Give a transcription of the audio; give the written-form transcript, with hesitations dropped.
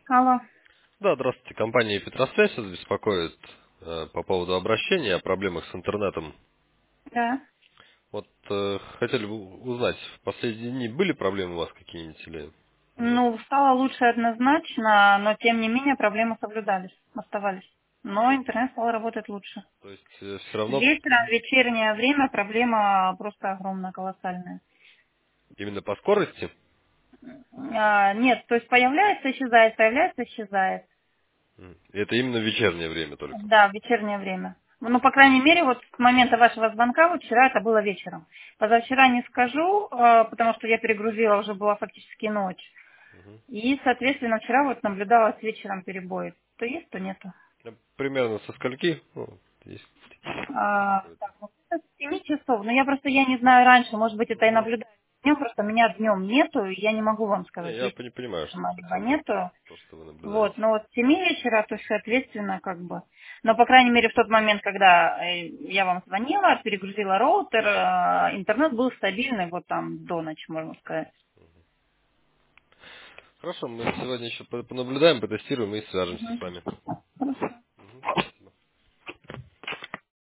Алло, Да, здравствуйте. Компания Петросвязь вас беспокоит по поводу обращения о проблемах с интернетом. да. Вот хотели бы узнать, в последние дни были проблемы у вас какие-нибудь или нет? Ну, стало лучше однозначно, но тем не менее проблемы соблюдались, оставались. Но интернет стал работать лучше. То есть все равно Вечером, вечернее время проблема просто огромная, колоссальная. именно по скорости? Нет, то есть появляется, исчезает. И это именно в вечернее время только. Да, в вечернее время. Ну, по крайней мере, вот с момента вашего звонка, вот вчера это было вечером. Позавчера не скажу, потому что я перегрузила, уже была фактически ночь. Мгм. И, соответственно, вчера вот наблюдалось вечером перебои. То есть, то нету. Примерно со скольки? Ну, есть какое-то. Так, ну, это с 7 часов. Но я не знаю раньше, может быть, это и Мгм. наблюдаю днем, просто меня днем нету, и я не могу вам Не, сказать, я есть понимаю, что либо спасибо. нету. То, что вы Вот, наблюдаете. но вот с 7 вечера, то есть, соответственно, как бы. Но, по крайней мере, в тот момент, когда я вам звонила, перегрузила роутер, интернет был стабильный вот там до ночи, можно сказать. Хорошо, мы сегодня еще понаблюдаем, потестируем и свяжемся с Мгм. вами.